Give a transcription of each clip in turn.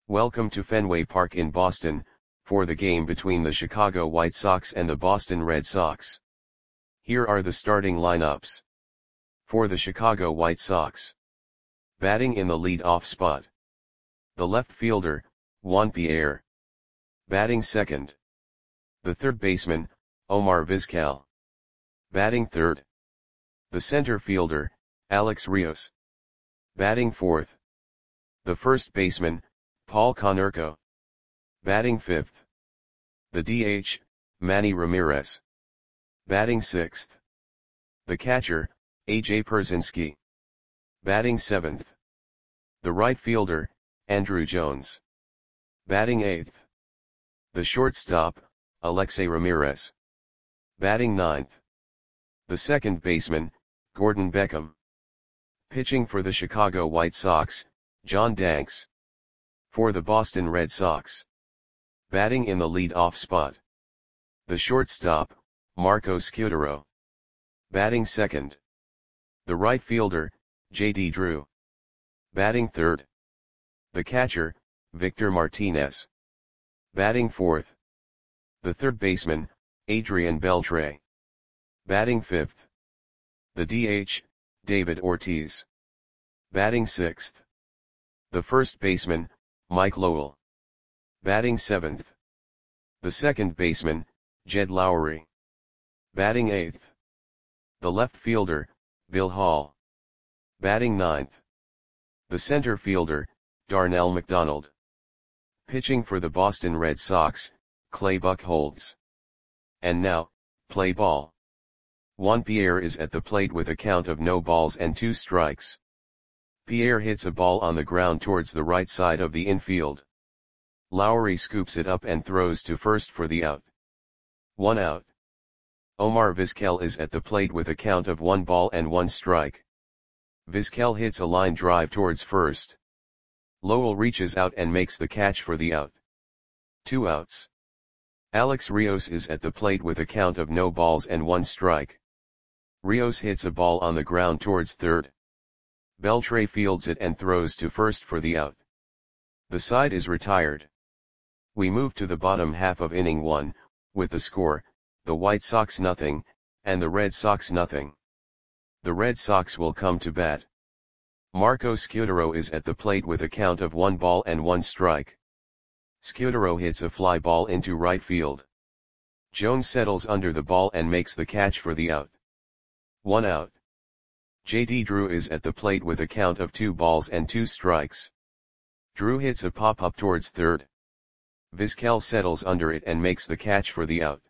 Welcome to Fenway Park in Boston, for the game between the Chicago White Sox and the Boston Red Sox. Here are the starting lineups. For the Chicago White Sox. Batting in the lead-off spot. The left fielder, Juan Pierre. Batting second. The third baseman, Omar Vizquel. Batting third. The center fielder, Alex Rios. Batting fourth. The first baseman, Paul Konerko. Batting fifth. The DH, Manny Ramirez. Batting sixth. The catcher, A.J. Pierzynski. Batting seventh. The right fielder, Andruw Jones. Batting eighth. The shortstop, Alexei Ramirez. Batting ninth. The second baseman, Gordon Beckham. Pitching for the Chicago White Sox, John Danks. For the Boston Red Sox. Batting in the lead-off spot. The shortstop, Marco Scutaro. Batting second. The right fielder, J.D. Drew. Batting third. The catcher, Victor Martinez. Batting fourth. The third baseman, Adrian Beltre. Batting fifth. The DH, David Ortiz. Batting sixth. The first baseman, Mike Lowell. Batting seventh. The second baseman, Jed Lowrie. Batting eighth. The left fielder, Bill Hall. Batting ninth. The center fielder, Darnell McDonald. Pitching for the Boston Red Sox, Clay Buchholz. And now, play ball. Juan Pierre is at the plate with a count of no balls and 2 strikes. Pierre hits a ball on the ground towards the right side of the infield. Lowrie scoops it up and throws to first for the out. 1 out. Omar Vizquel is at the plate with a count of 1 ball and 1 strike. Vizquel hits a line drive towards first. Lowell reaches out and makes the catch for the out. 2 outs. Alex Rios is at the plate with a count of no balls and 1 strike. Rios hits a ball on the ground towards third. Beltre fields it and throws to first for the out. The side is retired. We move to the bottom half of inning 1, with the score, the White Sox 0, and the Red Sox 0. The Red Sox will come to bat. Marco Scutaro is at the plate with a count of 1 ball and 1 strike. Scutaro hits a fly ball into right field. Jones settles under the ball and makes the catch for the out. 1 out. J.D. Drew is at the plate with a count of 2 balls and 2 strikes. Drew hits a pop-up towards third. Vizquel settles under it and makes the catch for the out.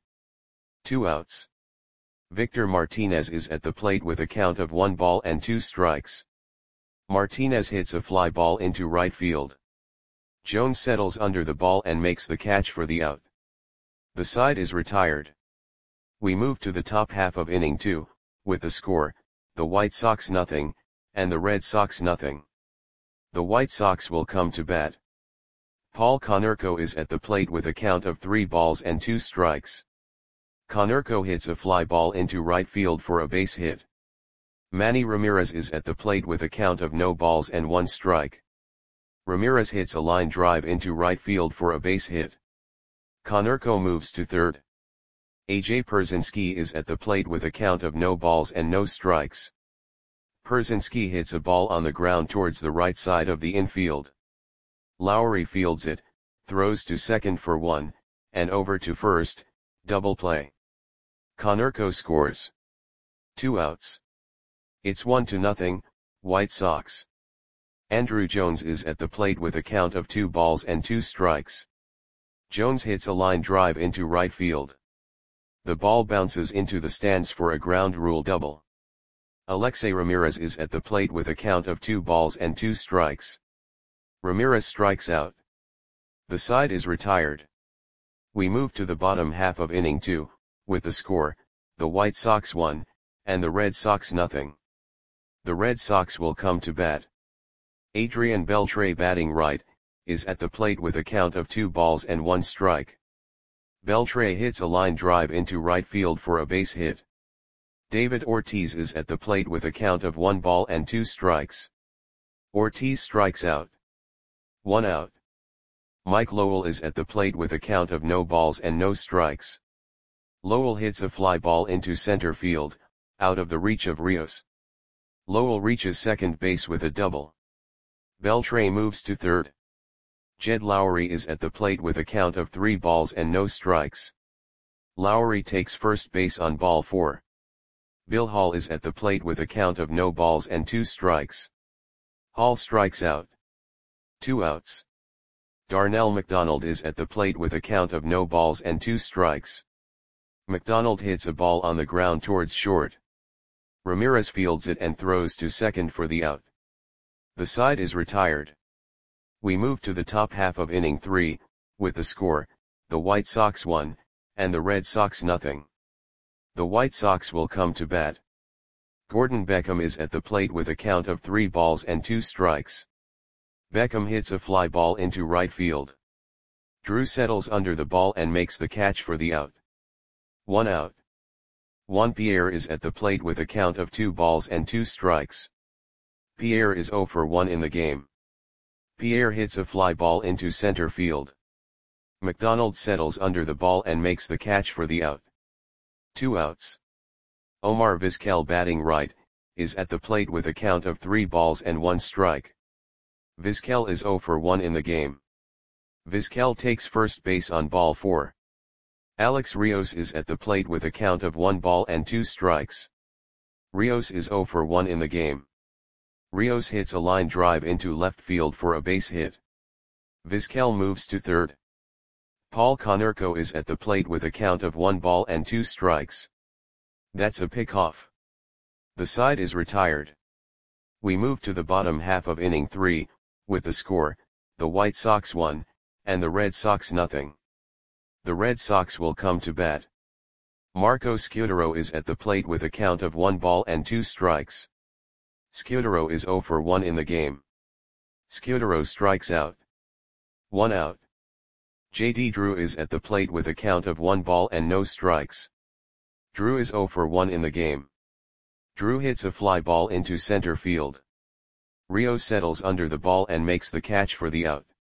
2 outs. Victor Martinez is at the plate with a count of 1 ball and 2 strikes. Martinez hits a fly ball into right field. Jones settles under the ball and makes the catch for the out. The side is retired. We move to the top half of inning 2, with the score, the White Sox 0, and the Red Sox 0. The White Sox will come to bat. Paul Konerko is at the plate with a count of 3 balls and 2 strikes. Konerko hits a fly ball into right field for a base hit. Manny Ramirez is at the plate with a count of no balls and 1 strike. Ramirez hits a line drive into right field for a base hit. Konerko moves to third. A.J. Pierzynski is at the plate with a count of no balls and no strikes. Pierzynski hits a ball on the ground towards the right side of the infield. Lowrie fields it, throws to second for 1, and over to first, double play. Konerko scores. 2 outs. It's 1-0, White Sox. Andruw Jones is at the plate with a count of 2 balls and 2 strikes. Jones hits a line drive into right field. The ball bounces into the stands for a ground rule double. Alexei Ramirez is at the plate with a count of 2 balls and 2 strikes. Ramirez strikes out. The side is retired. We move to the bottom half of inning 2, with the score, the White Sox 1, and the Red Sox 0. The Red Sox will come to bat. Adrian Beltre, batting right, is at the plate with a count of 2 balls and 1 strike. Beltre hits a line drive into right field for a base hit. David Ortiz is at the plate with a count of 1 ball and 2 strikes. Ortiz strikes out. 1 out. Mike Lowell is at the plate with a count of no balls and no strikes. Lowell hits a fly ball into center field, out of the reach of Rios. Lowell reaches second base with a double. Beltre moves to third. Jed Lowry is at the plate with a count of 3 balls and no strikes. Lowry takes first base on ball 4. Bill Hall is at the plate with a count of no balls and 2 strikes. Hall strikes out. 2 outs. Darnell McDonald is at the plate with a count of no balls and 2 strikes. McDonald hits a ball on the ground towards short. Ramirez fields it and throws to second for the out. The side is retired. We move to the top half of inning 3, with the score, the White Sox 1, and the Red Sox nothing. The White Sox will come to bat. Gordon Beckham is at the plate with a count of 3 balls and 2 strikes. Beckham hits a fly ball into right field. Drew settles under the ball and makes the catch for the out. 1 out. Juan Pierre is at the plate with a count of 2 balls and 2 strikes. Pierre is 0 for 1 in the game. Pierre hits a fly ball into center field. McDonald settles under the ball and makes the catch for the out. 2 outs. Omar Vizquel, batting right, is at the plate with a count of 3 balls and 1 strike. Vizquel is 0 for 1 in the game. Vizquel takes first base on ball 4. Alex Rios is at the plate with a count of 1 ball and 2 strikes. Rios is 0 for 1 in the game. Rios hits a line drive into left field for a base hit. Vizquel moves to third. Paul Konerko is at the plate with a count of 1 ball and 2 strikes. That's a pickoff. The side is retired. We move to the bottom half of inning 3, with the score, the White Sox 1, and the Red Sox nothing. The Red Sox will come to bat. Marco Scutaro is at the plate with a count of 1 ball and 2 strikes. Scutaro is 0 for 1 in the game. Scutaro strikes out. 1 out. J.D. Drew is at the plate with a count of 1 ball and no strikes. Drew is 0 for 1 in the game. Drew hits a fly ball into center field. Rio settles under the ball and makes the catch for the out.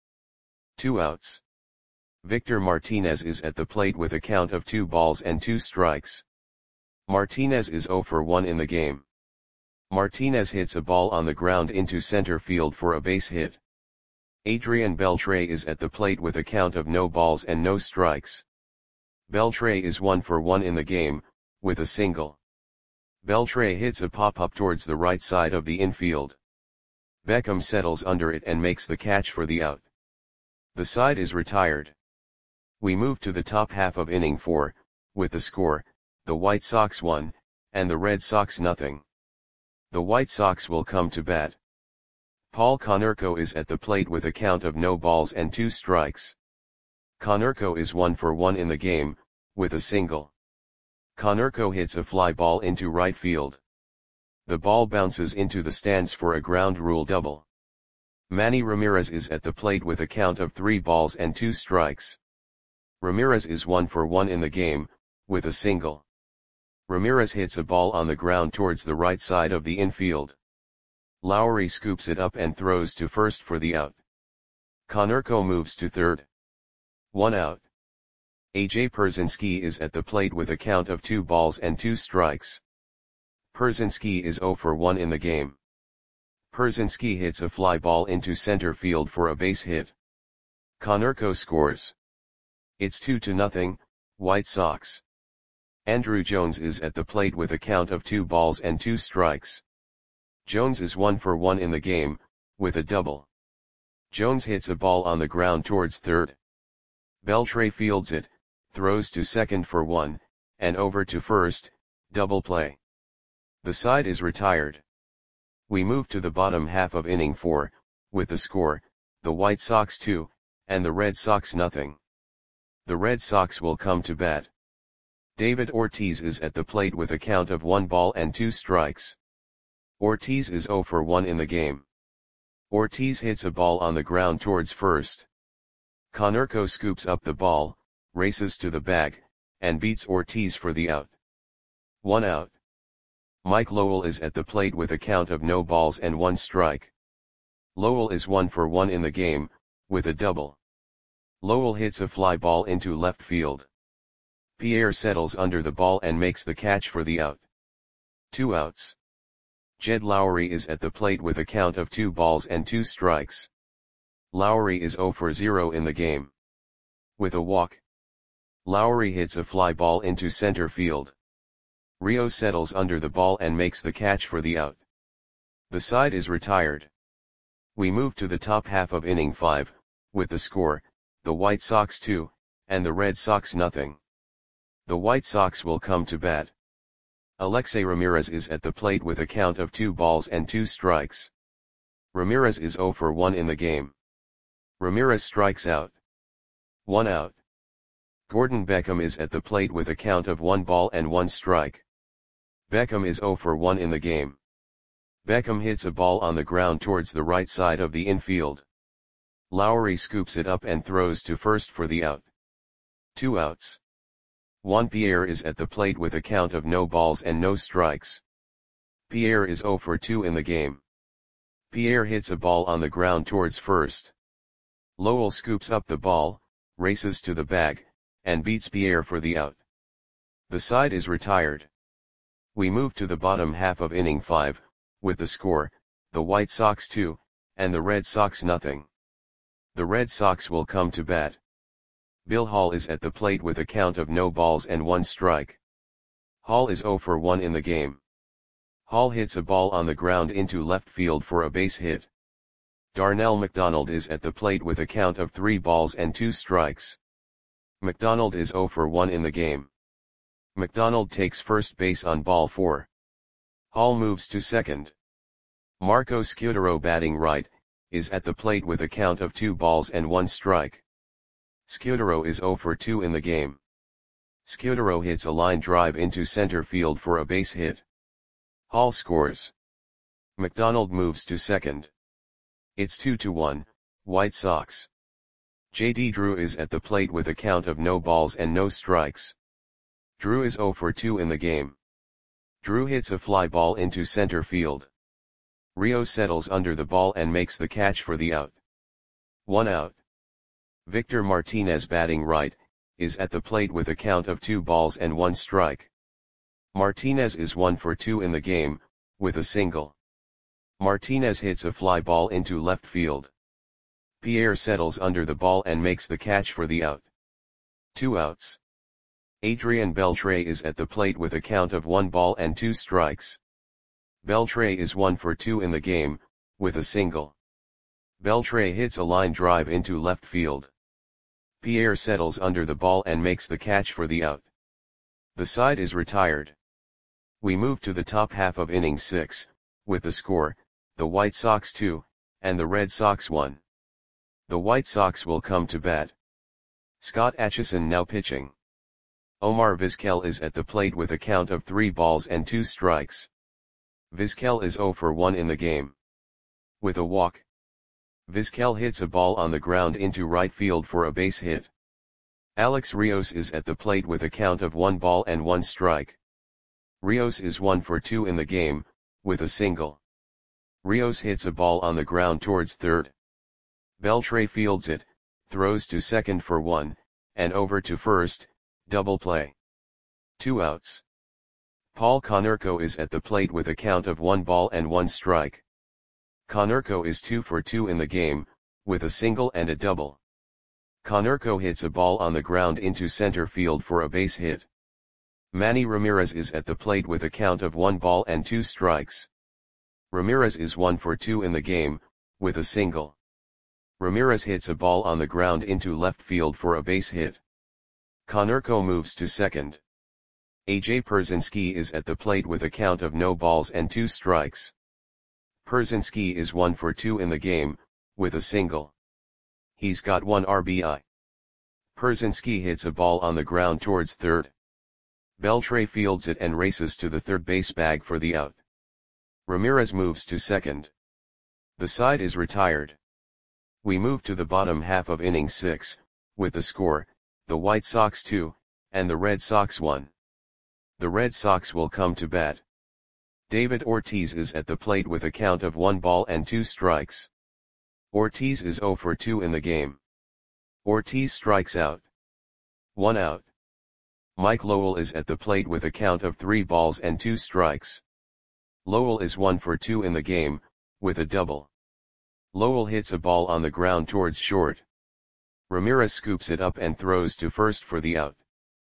2 outs. Victor Martinez is at the plate with a count of 2 balls and 2 strikes. Martinez is 0 for 1 in the game. Martinez hits a ball on the ground into center field for a base hit. Adrian Beltre is at the plate with a count of no balls and no strikes. Beltre is 1 for 1 in the game, with a single. Beltre hits a pop-up towards the right side of the infield. Beckham settles under it and makes the catch for the out. The side is retired. We move to the top half of inning 4, with the score, the White Sox 1, and the Red Sox nothing. The White Sox will come to bat. Paul Konerko is at the plate with a count of no balls and 2 strikes. Konerko is 1 for 1 in the game, with a single. Konerko hits a fly ball into right field. The ball bounces into the stands for a ground rule double. Manny Ramirez is at the plate with a count of 3 balls and 2 strikes. Ramirez is 1 for 1 in the game, with a single. Ramirez hits a ball on the ground towards the right side of the infield. Lowry scoops it up and throws to first for the out. Konerko moves to third. 1 out. A.J. Pierzynski is at the plate with a count of 2 balls and 2 strikes. Pierzynski is 0 for 1 in the game. Pierzynski hits a fly ball into center field for a base hit. Konerko scores. It's 2-0, White Sox. Andrew Jones is at the plate with a count of 2 balls and 2 strikes. Jones is 1 for 1 in the game, with a double. Jones hits a ball on the ground towards third. Beltre fields it, throws to second for 1, and over to first, double play. The side is retired. We move to the bottom half of inning 4, with the score, the White Sox 2, and the Red Sox nothing. The Red Sox will come to bat. David Ortiz is at the plate with a count of 1 ball and 2 strikes. Ortiz is 0 for 1 in the game. Ortiz hits a ball on the ground towards first. Konerko scoops up the ball, races to the bag, and beats Ortiz for the out. 1 out. Mike Lowell is at the plate with a count of no balls and 1 strike. Lowell is 1 for 1 in the game, with a double. Lowell hits a fly ball into left field. Pierre settles under the ball and makes the catch for the out. 2 outs. Jed Lowrie is at the plate with a count of 2 balls and 2 strikes. Lowrie is 0 for 0 in the game. With a walk, Lowrie hits a fly ball into center field. Rios settles under the ball and makes the catch for the out. The side is retired. We move to the top half of inning 5, with the score, the White Sox 2, and the Red Sox nothing. The White Sox will come to bat. Alexei Ramirez is at the plate with a count of 2 balls and 2 strikes. Ramirez is 0 for 1 in the game. Ramirez strikes out. 1 out. Gordon Beckham is at the plate with a count of 1 ball and 1 strike. Beckham is 0 for 1 in the game. Beckham hits a ball on the ground towards the right side of the infield. Lowrie scoops it up and throws to first for the out. 2 outs. Juan Pierre is at the plate with a count of no balls and no strikes. Pierre is 0 for 2 in the game. Pierre hits a ball on the ground towards first. Lowell scoops up the ball, races to the bag, and beats Pierre for the out. The side is retired. We move to the bottom half of inning 5, with the score, the White Sox 2, and the Red Sox nothing. The Red Sox will come to bat. Bill Hall is at the plate with a count of no balls and 1 strike. Hall is 0 for 1 in the game. Hall hits a ball on the ground into left field for a base hit. Darnell McDonald is at the plate with a count of 3 balls and 2 strikes. McDonald is 0 for 1 in the game. McDonald takes first base on ball 4. Hall moves to second. Marco Scutaro, batting right, is at the plate with a count of 2 balls and 1 strike. Scutaro is 0 for 2 in the game. Scutaro hits a line drive into center field for a base hit. Hall scores. McDonald moves to second. It's 2-1, White Sox. J.D. Drew is at the plate with a count of no balls and no strikes. Drew is 0 for 2 in the game. Drew hits a fly ball into center field. Rio settles under the ball and makes the catch for the out. 1 out. Victor Martinez, batting right, is at the plate with a count of 2 balls and 1 strike. Martinez is 1 for 2 in the game, with a single. Martinez hits a fly ball into left field. Pierre settles under the ball and makes the catch for the out. 2 outs. Adrian Beltre is at the plate with a count of 1 ball and 2 strikes. Beltre is 1 for 2 in the game, with a single. Beltre hits a line drive into left field. Pierre settles under the ball and makes the catch for the out. The side is retired. We move to the top half of inning 6, with the score, the White Sox 2, and the Red Sox 1. The White Sox will come to bat. Scott Atchison now pitching. Omar Vizquel is at the plate with a count of 3 balls and 2 strikes. Vizquel is 0 for 1 in the game. With a walk, Vizquel hits a ball on the ground into right field for a base hit. Alex Rios is at the plate with a count of 1 ball and 1 strike. Rios is 1 for 2 in the game, with a single. Rios hits a ball on the ground towards third. Beltre fields it, throws to second for 1, and over to first, double play. 2 outs. Paul Konerko is at the plate with a count of 1 ball and 1 strike. Konerko is 2 for 2 in the game, with a single and a double. Konerko hits a ball on the ground into center field for a base hit. Manny Ramirez is at the plate with a count of 1 ball and 2 strikes. Ramirez is 1 for 2 in the game, with a single. Ramirez hits a ball on the ground into left field for a base hit. Konerko moves to second. A.J. Pierzynski is at the plate with a count of no balls and 2 strikes. Pierzynski is 1 for 2 in the game, with a single. He's got 1 RBI. Pierzynski hits a ball on the ground towards third. Beltre fields it and races to the third base bag for the out. Ramirez moves to second. The side is retired. We move to the bottom half of inning 6, with the score, the White Sox 2, and the Red Sox 1. The Red Sox will come to bat. David Ortiz is at the plate with a count of 1 ball and 2 strikes. Ortiz is 0 for 2 in the game. Ortiz strikes out. 1 out. Mike Lowell is at the plate with a count of 3 balls and 2 strikes. Lowell is 1 for 2 in the game, with a double. Lowell hits a ball on the ground towards short. Ramirez scoops it up and throws to first for the out.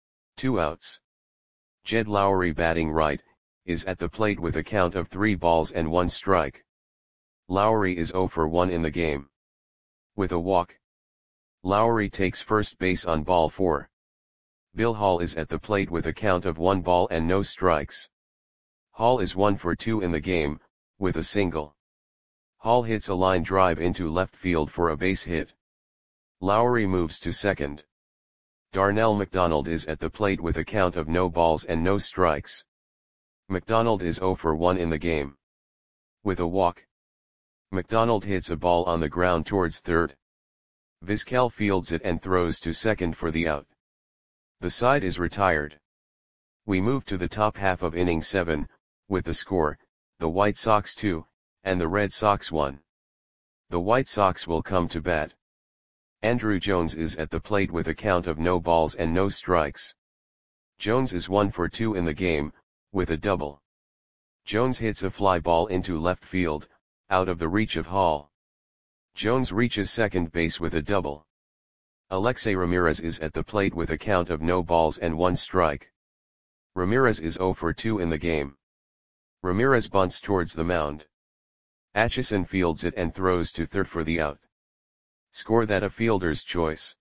2 outs. Jed Lowrie, batting right, is at the plate with a count of 3 balls and 1 strike. Lowrie is 0 for 1 in the game. With a walk. Lowrie takes first base on ball 4. Bill Hall is at the plate with a count of 1 ball and no strikes. Hall is 1 for 2 in the game, with a single. Hall hits a line drive into left field for a base hit. Lowrie moves to second. Darnell McDonald is at the plate with a count of no balls and no strikes. McDonald is 0 for 1 in the game. With a walk. McDonald hits a ball on the ground towards third. Vizquel fields it and throws to second for the out. The side is retired. We move to the top half of inning 7, with the score, the White Sox 2, and the Red Sox 1. The White Sox will come to bat. Andruw Jones is at the plate with a count of no balls and no strikes. Jones is 1 for 2 in the game, with a double. Jones hits a fly ball into left field, out of the reach of Hall. Jones reaches second base with a double. Alexei Ramirez is at the plate with a count of no balls and 1 strike. Ramirez is 0 for 2 in the game. Ramirez bunts towards the mound. Atchison fields it and throws to third for the out. Score that a fielder's choice.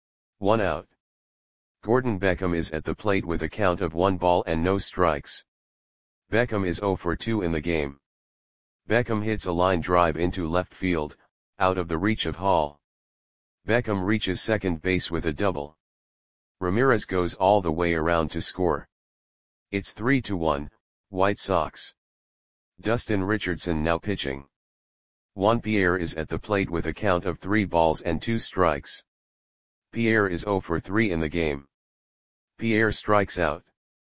1 out. Gordon Beckham is at the plate with a count of 1 ball and no strikes. Beckham is 0 for 2 in the game. Beckham hits a line drive into left field, out of the reach of Hall. Beckham reaches second base with a double. Ramirez goes all the way around to score. It's 3-1, White Sox. Dustin Richardson now pitching. Juan Pierre is at the plate with a count of 3 balls and 2 strikes. Pierre is 0 for 3 in the game. Pierre strikes out.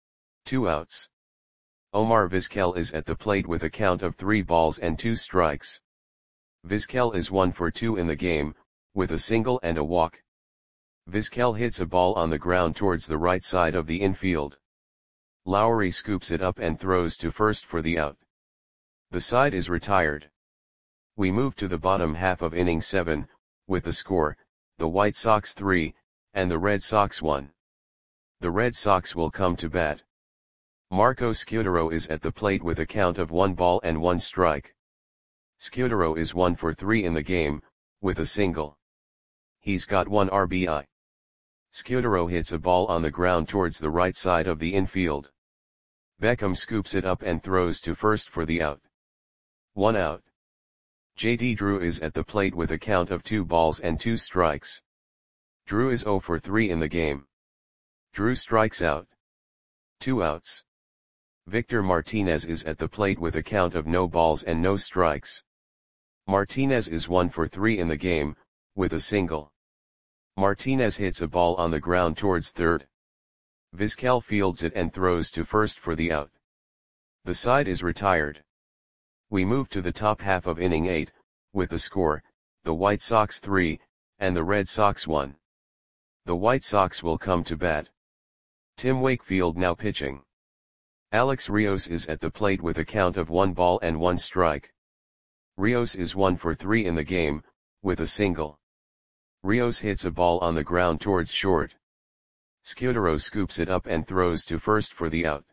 2 outs. Omar Vizquel is at the plate with a count of 3 balls and 2 strikes. Vizquel is 1 for 2 in the game, with a single and a walk. Vizquel hits a ball on the ground towards the right side of the infield. Lowrie scoops it up and throws to first for the out. The side is retired. We move to the bottom half of inning 7, with the score, the White Sox 3, and the Red Sox 1. The Red Sox will come to bat. Marco Scutaro is at the plate with a count of 1 ball and 1 strike. Scutaro is 1 for 3 in the game, with a single. He's got 1 RBI. Scutaro hits a ball on the ground towards the right side of the infield. Beckham scoops it up and throws to first for the out. 1 out. J.D. Drew is at the plate with a count of 2 balls and 2 strikes. Drew is 0 for 3 in the game. Drew strikes out. 2 outs. Victor Martinez is at the plate with a count of no balls and no strikes. Martinez is 1 for 3 in the game, with a single. Martinez hits a ball on the ground towards third. Vizquel fields it and throws to first for the out. The side is retired. We move to the top half of inning 8, with the score, the White Sox 3, and the Red Sox 1. The White Sox will come to bat. Tim Wakefield now pitching. Alex Rios is at the plate with a count of 1 ball and 1 strike. Rios is 1 for 3 in the game, with a single. Rios hits a ball on the ground towards short. Scutaro scoops it up and throws to first for the out.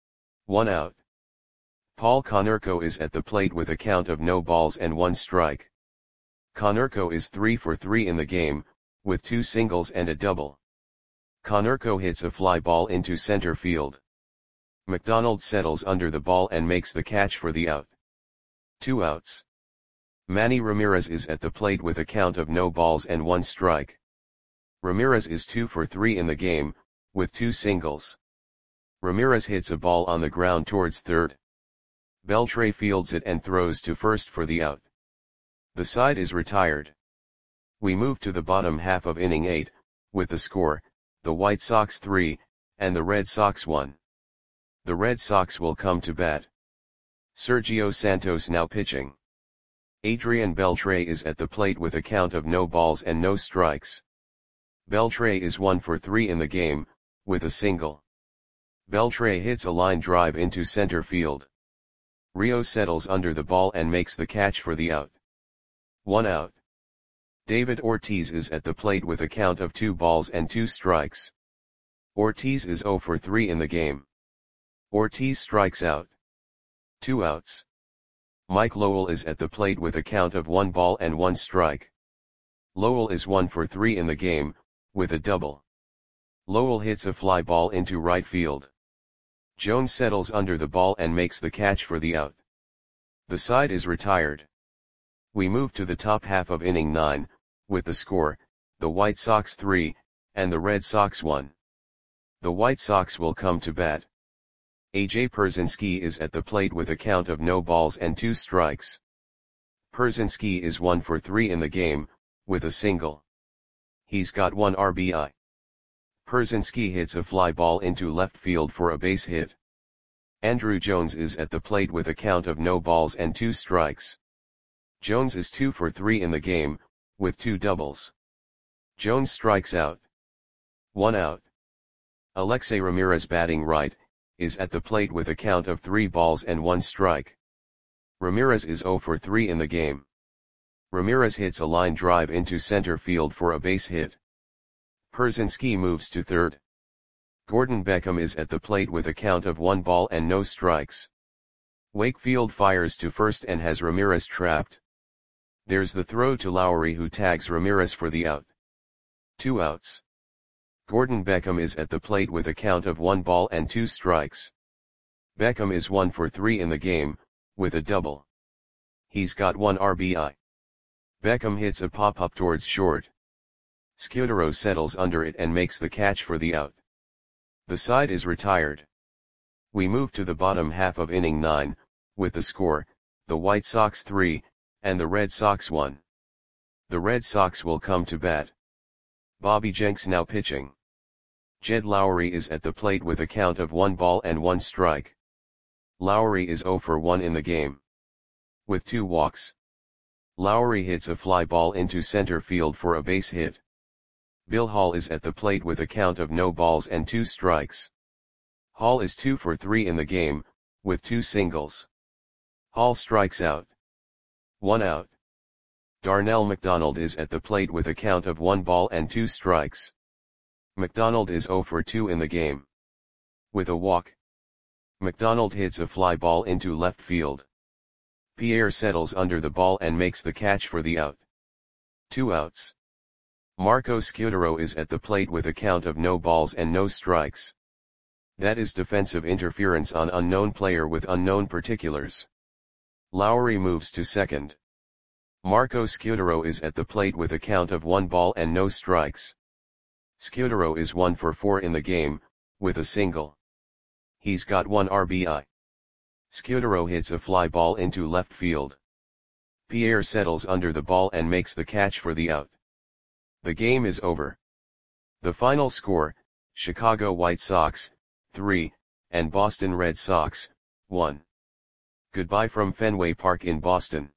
1 out. Paul Konerko is at the plate with a count of no balls and 1 strike. Konerko is 3 for 3 in the game, with 2 singles and a double. Konerko hits a fly ball into center field. McDonald settles under the ball and makes the catch for the out. 2 outs. Manny Ramirez is at the plate with a count of no balls and 1 strike. Ramirez is 2 for 3 in the game, with 2 singles. Ramirez hits a ball on the ground towards third. Beltre fields it and throws to first for the out. The side is retired. We move to the bottom half of inning 8, with the score, the White Sox 3, and the Red Sox 1. The Red Sox will come to bat. Sergio Santos now pitching. Adrian Beltre is at the plate with a count of no balls and no strikes. Beltre is 1 for 3 in the game, with a single. Beltre hits a line drive into center field. Rio settles under the ball and makes the catch for the out. 1 out. David Ortiz is at the plate with a count of 2 balls and 2 strikes. Ortiz is 0 for 3 in the game. Ortiz strikes out. 2 outs. Mike Lowell is at the plate with a count of 1 ball and 1 strike. Lowell is 1 for 3 in the game, with a double. Lowell hits a fly ball into right field. Jones settles under the ball and makes the catch for the out. The side is retired. We move to the top half of inning 9, with the score, the White Sox 3, and the Red Sox 1. The White Sox will come to bat. A.J. Pierzynski is at the plate with a count of no balls and 2 strikes. Pierzynski is 1 for 3 in the game, with a single. He's got 1 RBI. Pierzynski hits a fly ball into left field for a base hit. Andruw Jones is at the plate with a count of no balls and 2 strikes. Jones is 2 for 3 in the game, with 2 doubles. Jones strikes out. 1 out. Alexei Ramirez, batting right, is at the plate with a count of 3 balls and 1 strike. Ramirez is 0 for 3 in the game. Ramirez hits a line drive into center field for a base hit. Pierzynski moves to third. Gordon Beckham is at the plate with a count of 1 ball and no strikes. Wakefield fires to first and has Ramirez trapped. There's the throw to Lowry, who tags Ramirez for the out. 2 outs. Gordon Beckham is at the plate with a count of 1 ball and 2 strikes. Beckham is 1 for 3 in the game, with a double. He's got 1 RBI. Beckham hits a pop-up towards short. Scudero settles under it and makes the catch for the out. The side is retired. We move to the bottom half of inning 9, with the score, the White Sox 3, and the Red Sox 1. The Red Sox will come to bat. Bobby Jenks now pitching. Jed Lowry is at the plate with a count of 1 ball and 1 strike. Lowry is 0 for 1 in the game. With 2 walks. Lowry hits a fly ball into center field for a base hit. Bill Hall is at the plate with a count of no balls and 2 strikes. Hall is 2 for 3 in the game, with 2 singles. Hall strikes out. 1 out. Darnell McDonald is at the plate with a count of 1 ball and 2 strikes. McDonald is 0 for 2 in the game. With a walk. McDonald hits a fly ball into left field. Pierre settles under the ball and makes the catch for the out. 2 outs. Marco Scudero is at the plate with a count of no balls and no strikes. That is defensive interference on unknown player with unknown particulars. Lowry moves to second. Marco Scudero is at the plate with a count of 1 ball and no strikes. Scudero is 1 for 4 in the game, with a single. He's got 1 RBI. Scudero hits a fly ball into left field. Pierre settles under the ball and makes the catch for the out. The game is over. The final score, Chicago White Sox, 3, and Boston Red Sox, 1. Goodbye from Fenway Park in Boston.